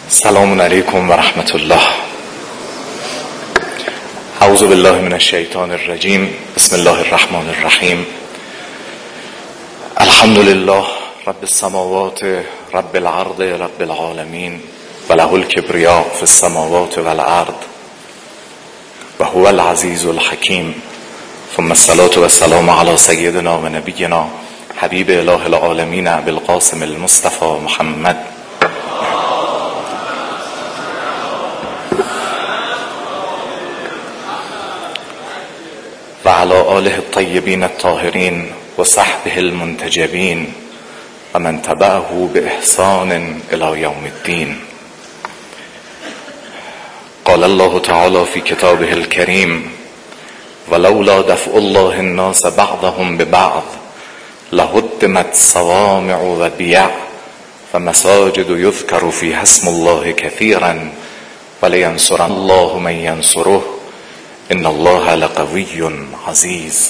سلام علیکم و رحمت الله. اعوذ بالله من الشیطان الرجیم. بسم الله الرحمن الرحیم. الحمد لله رب السماوات رب الارض رب العالمین و له الکبریاء فی السماوات والارض و هو العزیز الحکیم. ثم الصلاة والسلام علی سیدنا و نبینا حبیب اله العالمین ابی القاسم المصطفى محمد و علی آله الطیبین الطاهرین و صحبه المنتجبین و من تبعه باحسان الی یوم الدین. قال الله تعالی فی کتابه الکریم ولولا دفع الله الناس بعضهم ببعض لهدمت صوامع و بیع و مساجد یذکر فیها اسم الله کثیرا ولینصرن الله من ینصره ان الله لقوی عزیز.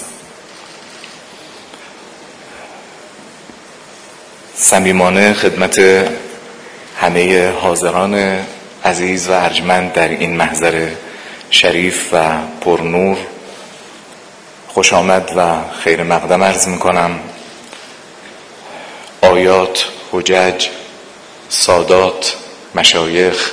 صمیمانه خدمت همه حاضران عزیز و ارجمند در این محضر شریف و پرنور خوش آمد و خیر مقدم عرض میکنم. آیات، حجج، سادات، مشایخ،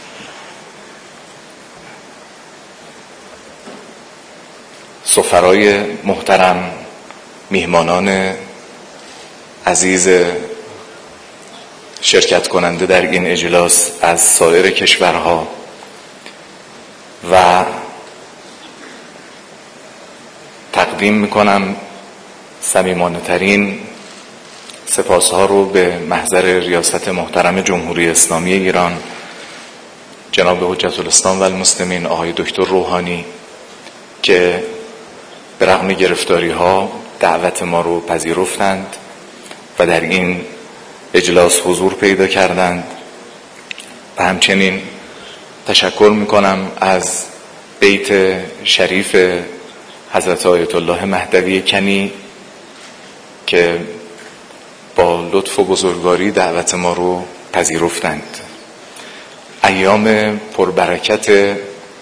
سفرای محترم، میهمانان عزیز شرکت کننده در این اجلاس از سایر کشورها و تقدیم میکنم صمیمانه ترین سپاسها رو به محضر ریاست محترم جمهوری اسلامی ایران، جناب حجت الاسلام و المسلمین آقای دکتر روحانی که به رغم گرفتاری ها دعوت ما رو پذیرفتند و در این اجلاس حضور پیدا کردند. و همچنین تشکر میکنم از بیت شریف حضرت آیت الله مهدوی کنی که با لطف و بزرگواری دعوت ما رو پذیرفتند. ایام پربرکت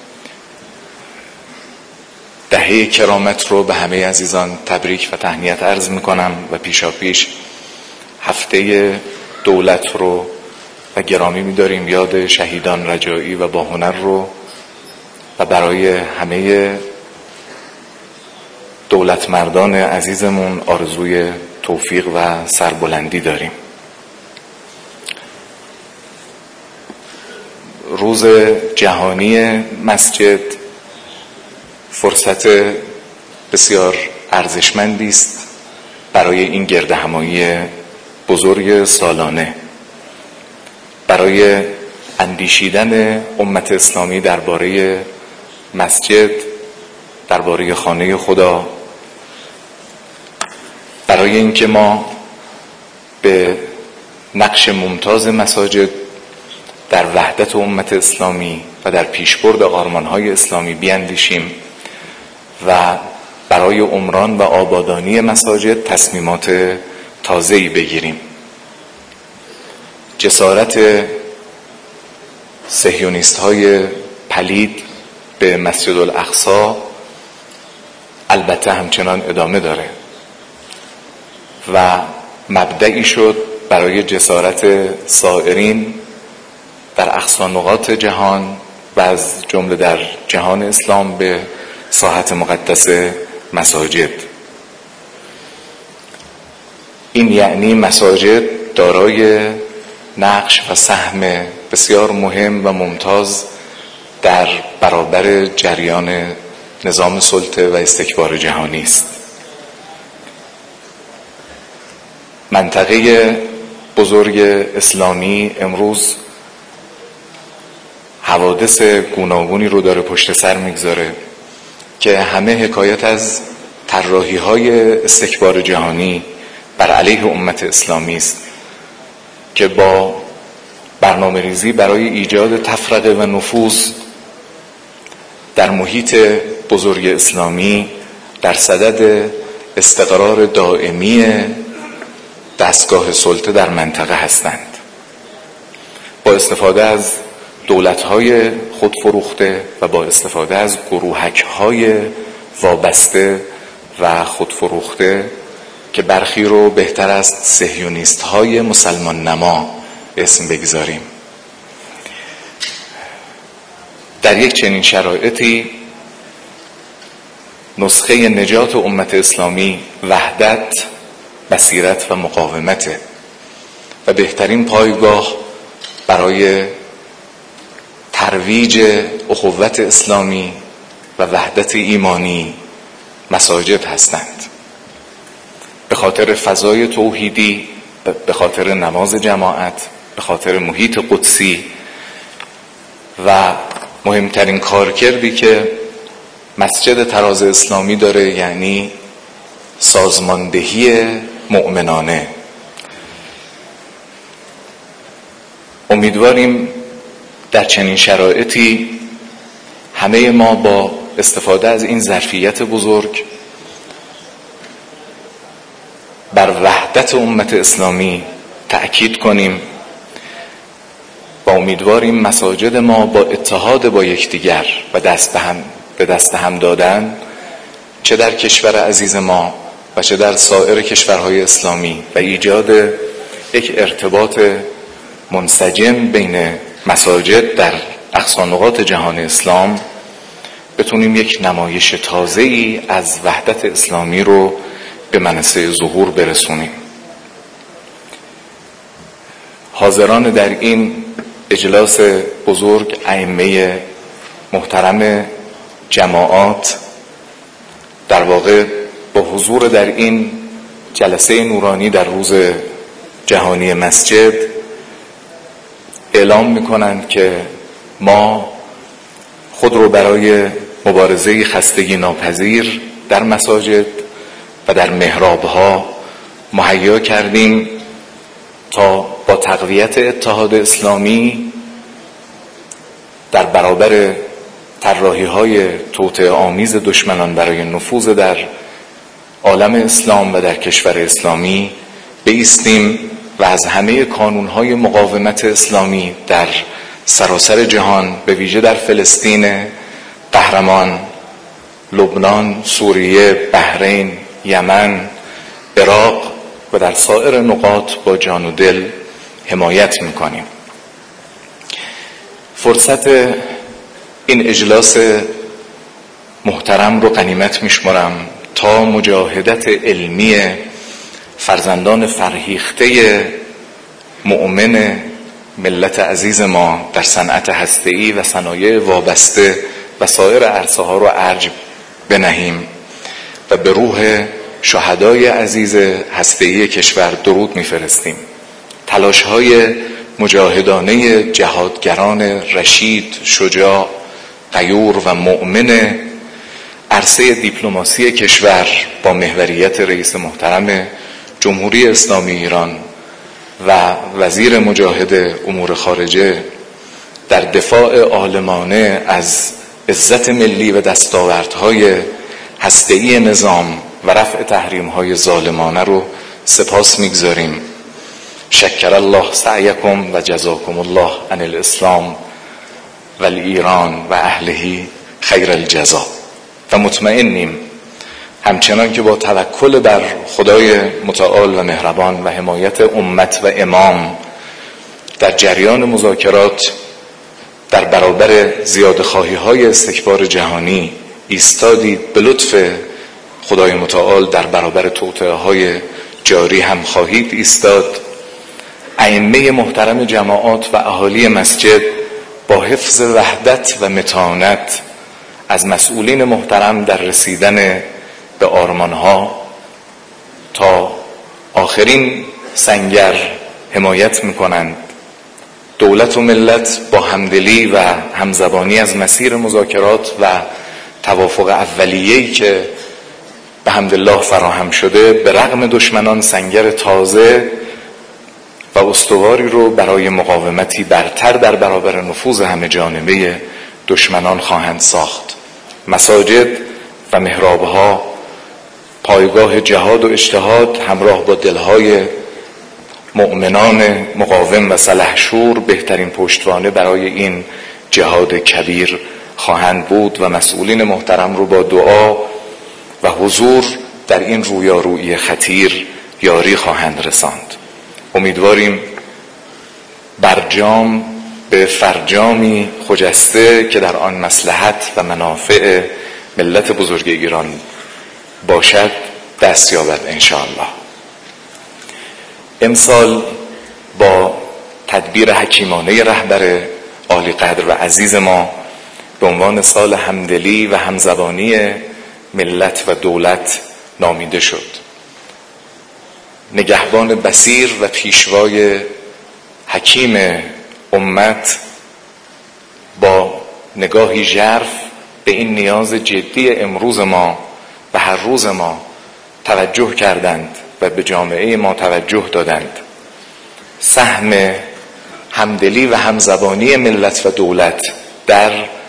دهه کرامت رو به همه عزیزان تبریک و تهنیت عرض میکنم و پیشاپیش هفته دولت رو و گرامی می‌داریم یاد شهیدان رجایی و با هنر رو و برای همه دولت مردان عزیزمون آرزوی توفیق و سربلندی داریم. روز جهانی مسجد فرصت بسیار ارزشمندی است برای این گردهمایی بزرگ سالانه، برای اندیشیدن امت اسلامی درباره مسجد، درباره خانه خدا، برای اینکه ما به نقش ممتاز مساجد در وحدت امت اسلامی و در پیشبرد آرمان‌های اسلامی بیاندیشیم و برای عمران و آبادانی مساجد تصمیمات تازه‌ای بگیریم. جسارت صهیونیست‌های پلید به مسجد الاقصی البته همچنان ادامه داره و مبدئی شد برای جسارت سائرین در اقصی نقاط جهان و از جمله در جهان اسلام به ساحت مقدس مساجد. این یعنی مساجد دارای نقش و سهم بسیار مهم و ممتاز در برابر جریان نظام سلطه و استکبار جهانی است. منطقه بزرگ اسلامی امروز حوادث گوناگونی رو داره پشت سر میگذاره که همه حکایت از طراحی‌های استکبار جهانی بر علیه امت اسلامی است که با برنامه‌ریزی برای ایجاد تفرقه و نفوذ در محیط بزرگ اسلامی در صدد استقرار دائمی دستگاه سلطه در منطقه هستند با استفاده از دولت‌های خودفروخته و با استفاده از گروهک‌های وابسته و خودفروخته که برخی رو بهتر است صهیونیست‌های مسلمان نما اسم بگذاریم. در یک چنین شرایطی نسخه نجات امت اسلامی وحدت، بصیرت و مقاومته و بهترین پایگاه برای ترویج اخوت اسلامی و وحدت ایمانی مساجد هستند. به خاطر فضای توحیدی، به خاطر نماز جماعت، به خاطر محیط قدسی و مهمترین کارکردی که مسجد طراز اسلامی داره، یعنی سازماندهی مؤمنانه. امیدواریم در چنین شرایطی همه ما با استفاده از این ظرفیت بزرگ بر وحدت امت اسلامی تأکید کنیم و امیدواریم مساجد ما با اتحاد با یکدیگر و به دست هم دادن، چه در کشور عزیز ما و چه در سایر کشورهای اسلامی و ایجاد یک ارتباط منسجم بین مساجد در اقصا نقاط جهان اسلام، بتونیم یک نمایش تازه‌ای از وحدت اسلامی رو به منصه ظهور برسونیم. حاضران در این اجلاس بزرگ، ائمه محترم جماعات، در واقع با حضور در این جلسه نورانی در روز جهانی مسجد اعلام می‌کنند که ما خود رو برای مبارزه خستگی ناپذیر در مساجد و در محراب‌ها مهیا کردیم تا با تقویت اتحاد اسلامی در برابر طراحی‌های توطئه آمیز دشمنان برای نفوذ در عالم اسلام و در کشور اسلامی بایستیم و از همه کانون‌های مقاومت اسلامی در سراسر جهان، به ویژه در فلسطین قهرمان، لبنان، سوریه، بحرین، یمن، عراق و در سایر نقاط با جان و دل حمایت می‌کنیم. فرصت این اجلاس محترم رو غنیمت می‌شمارم تا مجاهدت علمی فرزندان فرهیخته مؤمن ملت عزیز ما در صنعت هسته‌ای و صنایع وابسته و سایر عرصه‌ها رو ارج بنهیم و به روح شهدای عزیز هسته‌ای کشور درود می‌فرستیم. تلاش‌های مجاهدانه جهادگران رشید، شجاع، غیور و مؤمن عرصه دیپلماسی کشور با محوریت رئیس محترم جمهوری اسلامی ایران و وزیر مجاهد امور خارجه در دفاع عالمانه از عزت ملی و دستاوردهای هسته‌ای نظام و رفع تحریم‌های ظالمانه رو سپاس می‌گذاریم. شکر الله سعیکم و جزاکم الله عن الاسلام و ایران و اهله خیر الجزا. و مطمئنیم همچنان که با توکل بر خدای متعال و مهربان و حمایت امت و امام در جریان مذاکرات در برابر زیادخواهی‌های استکبار جهانی ایستادید، به لطف خدای متعال در برابر توطئه‌های جاری هم خواهید ایستاد. ائمه محترم جماعات و اهالی مسجد با حفظ وحدت و متانت از مسئولین محترم در رسیدن به آرمانها تا آخرین سنگر حمایت می‌کنند. دولت و ملت با همدلی و همزبانی از مسیر مذاکرات و توافق اولیه‌ای که به حمدالله فراهم شده، به رغم دشمنان سنگر تازه و استواری رو برای مقاومتی برتر در برابر نفوذ همه جانبه دشمنان خواهند ساخت. مساجد و محراب‌ها پایگاه جهاد و اجتهاد همراه با دلهای مؤمنان مقاوم و سلحشور بهترین پشتوانه برای این جهاد کبیر خواهند بود و مسئولین محترم رو با دعا و حضور در این رویارویی خطیر یاری خواهند رساند. امیدواریم برجام به فرجامی خجسته که در آن مصلحت و منافع ملت بزرگ ایران باشد دست یابد انشاءالله. امسال با تدبیر حکیمانه رهبر عالی قدر و عزیز ما به عنوان سال همدلی و همزبانی ملت و دولت نامیده شد. نگهبان بصیر و پیشوای حکیم امت با نگاهی ژرف به این نیاز جدی امروز ما و هر روز ما توجه کردند و به جامعه ما توجه دادند. سهم همدلی و همزبانی ملت و دولت در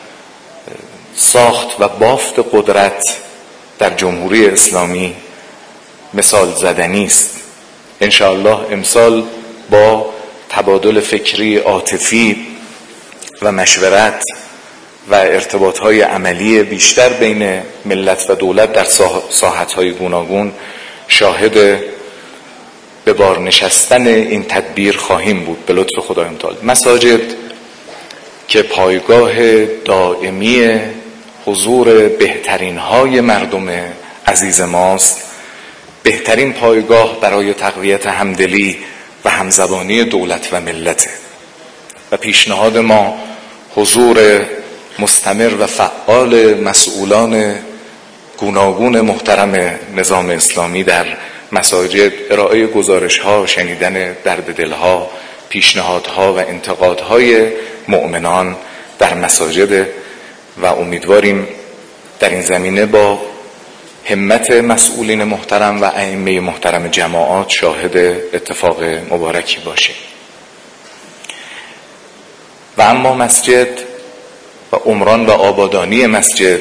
ساخت و بافت قدرت در جمهوری اسلامی مثال زدنی است. انشاءالله امسال با تبادل فکری عاطفی و مشورت و ارتباطهای عملی بیشتر بین ملت و دولت در ساحتهای گوناگون شاهد به بار نشستن این تدبیر خواهیم بود به لطف خدای متعال. مساجد که پایگاه دائمی حضور بهترین های مردم عزیز ماست، بهترین پایگاه برای تقویت همدلی و همزبانی دولت و ملت و پیشنهاد ما حضور مستمر و فعال مسئولان گوناگون محترم نظام اسلامی در مساجد، ارائه گزارش‌ها، شنیدن درد دل‌ها، پیشنهادها و انتقادهای مؤمنان در مساجد و امیدواریم در این زمینه با همت مسئولین محترم و ائمه محترم جماعات شاهد اتفاق مبارکی باشیم. و اما مسجد و عمران و آبادانی مسجد،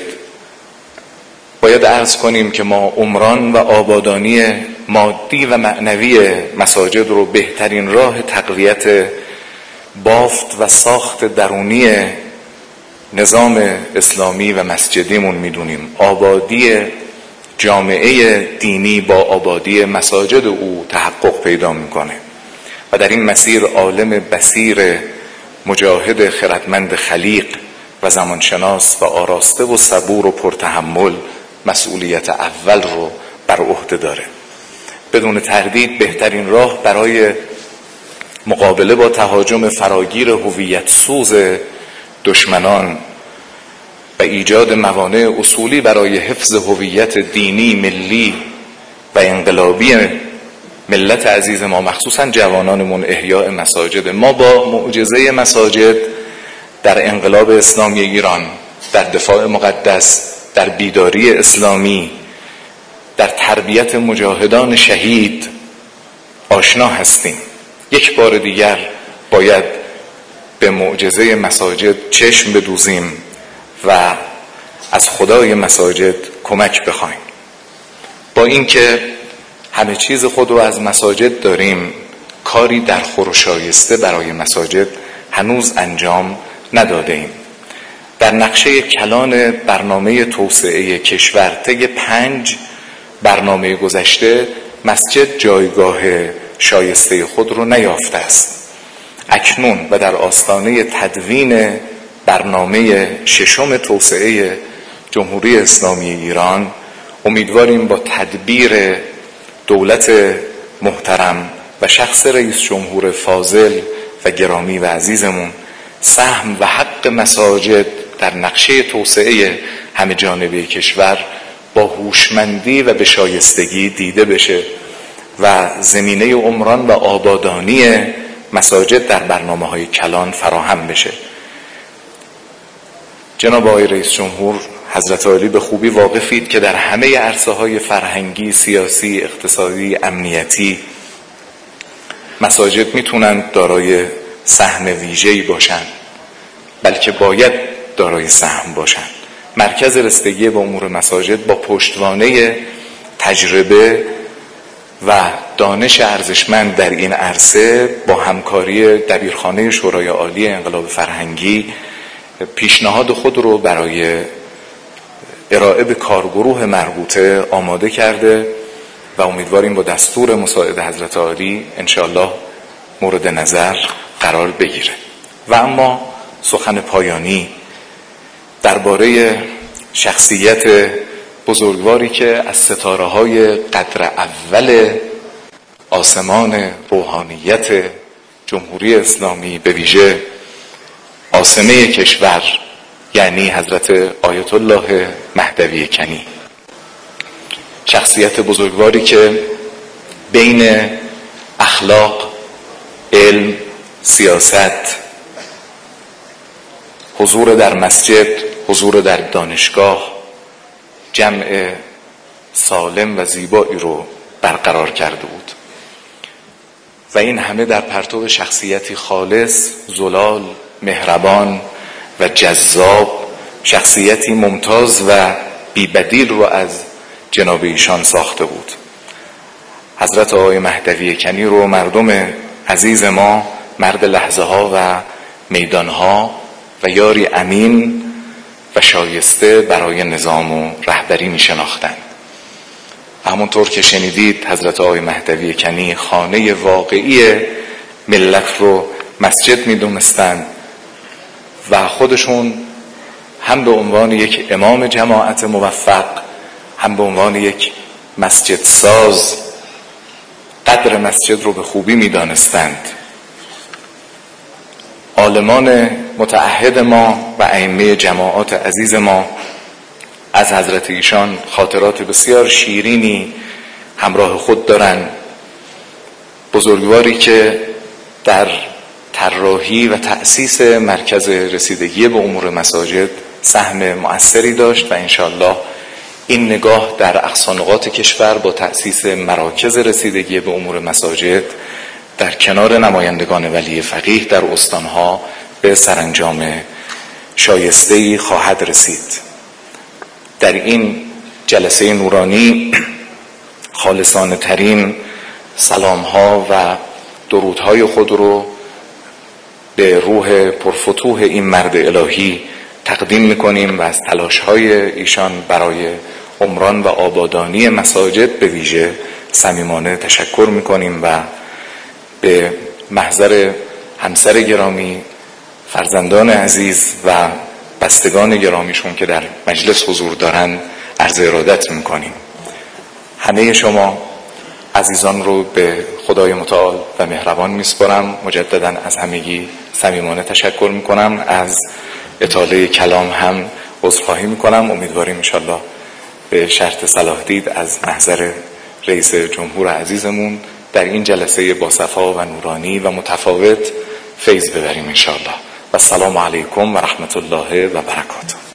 باید عرض کنیم که ما عمران و آبادانی مادی و معنوی مساجد رو بهترین راه تقویت بافت و ساخت درونی نظام اسلامی و مسجدیمون میدونیم. آبادی جامعه دینی با آبادی مساجد او تحقق پیدا میکنه و در این مسیر عالم بصیر مجاهد خردمند خلیق و زمانشناس و آراسته و صبور و پرتحمل مسئولیت اول رو بر عهده داره. بدون تردید بهترین راه برای مقابله با تهاجم فراگیر هویت سوز دشمنان و ایجاد موانع اصولی برای حفظ هویت دینی، ملی و انقلابی ملت عزیز ما، مخصوصا جوانانمون، احیاء مساجد. ما با معجزه مساجد در انقلاب اسلامی ایران، در دفاع مقدس، در بیداری اسلامی، در تربیت مجاهدان شهید آشنا هستیم. یک بار دیگر باید به معجزه مساجد چشم بدوزیم و از خدای مساجد کمک بخوایم. با اینکه همه چیز خود رو از مساجد داریم، کاری در خور و شایسته برای مساجد هنوز انجام نداده ایم. در نقشه کلان برنامه توسعه کشور طی 5 برنامه گذشته مسجد جایگاه شایسته خود رو نیافته است. اکنون و در آستانه تدوین برنامه 6 توسعه جمهوری اسلامی ایران امیدواریم با تدبیر دولت محترم و شخص رئیس جمهور فاضل و گرامی و عزیزمون سهم و حق مساجد در نقشه توسعه همه جانبه کشور با هوشمندی و به شایستگی دیده بشه و زمینه عمران و آبادانی مساجد در برنامه‌های کلان فراهم بشه. جناب آقای رئیس جمهور حضرت عالی به خوبی واقفید که در همه عرصه‌های فرهنگی، سیاسی، اقتصادی، امنیتی مساجد میتونند دارای سهم ویژه‌ای باشند، بلکه باید دارای سهم باشند. مرکز رسیدگی به امور مساجد با پشتوانه تجربه و دانش ارزشمند در این عرصه با همکاری دبیرخانه شورای عالی انقلاب فرهنگی پیشنهاد خود رو برای ارائه به کارگروه مربوطه آماده کرده و امیدواریم با دستور مساعد حضرت عالی انشاءالله مورد نظر قرار بگیره. و اما سخن پایانی درباره شخصیت بزرگواری که از ستاره‌های قدر اول آسمان روحانیت جمهوری اسلامی به ویژه عاصمه کشور یعنی حضرت آیت الله مهدوی کنی، شخصیت بزرگواری که بین اخلاق، علم، سیاست، حضور در مسجد، حضور در دانشگاه، جمع سالم و زیبایی رو برقرار کرده بود و این همه در پرتو شخصیتی خالص، زلال، مهربان و جذاب، شخصیتی ممتاز و بی‌بدیل رو از جناب ایشان ساخته بود. حضرت آقای مهدوی کنی رو مردم عزیز ما مرد لحظه ها و میدان ها و یاری امین و شایسته برای نظام و رهبری می شناختند. همونطور که شنیدید حضرت آقای مهدوی کنی خانه واقعی ملت رو مسجد می دونستند و خودشون هم به عنوان یک امام جماعت موفق، هم به عنوان یک مسجد ساز قدر مسجد رو به خوبی می دانستند. عالمان متعهد ما و ائمه جماعات عزیز ما از حضرت ایشان خاطرات بسیار شیرینی همراه خود دارند. بزرگواری که در طراحی و تأسیس مرکز رسیدگی به امور مساجد سهم مؤثری داشت و انشاءالله این نگاه در اقصا نقاط کشور با تأسیس مراکز رسیدگی به امور مساجد در کنار نمایندگان ولی فقیه در استانها به سرانجام شایسته‌ای خواهد رسید. در این جلسه نورانی خالصانه ترین سلام‌ها و درودهای خود رو به روح پرفتوح این مرد الهی تقدیم می‌کنیم و از تلاش‌های ایشان برای عمران و آبادانی مساجد به ویژه صمیمانه تشکر می‌کنیم و به محضر همسر گرامی، فرزندان عزیز و بستگان گرامیشون که در مجلس حضور دارن عرض ارادت میکنیم. همه شما عزیزان رو به خدای متعال و مهربان میسپارم. مجددا از همگی صمیمانه تشکر میکنم. از اطاله کلام هم عذرخواهی میکنم. امیدواریم انشالله به شرط صلاح دید از محضر رئیس جمهور عزیزمون در این جلسه با صفا و نورانی و متفاوت فیض ببریم انشاءالله. و السلام علیکم و رحمت الله و برکاته.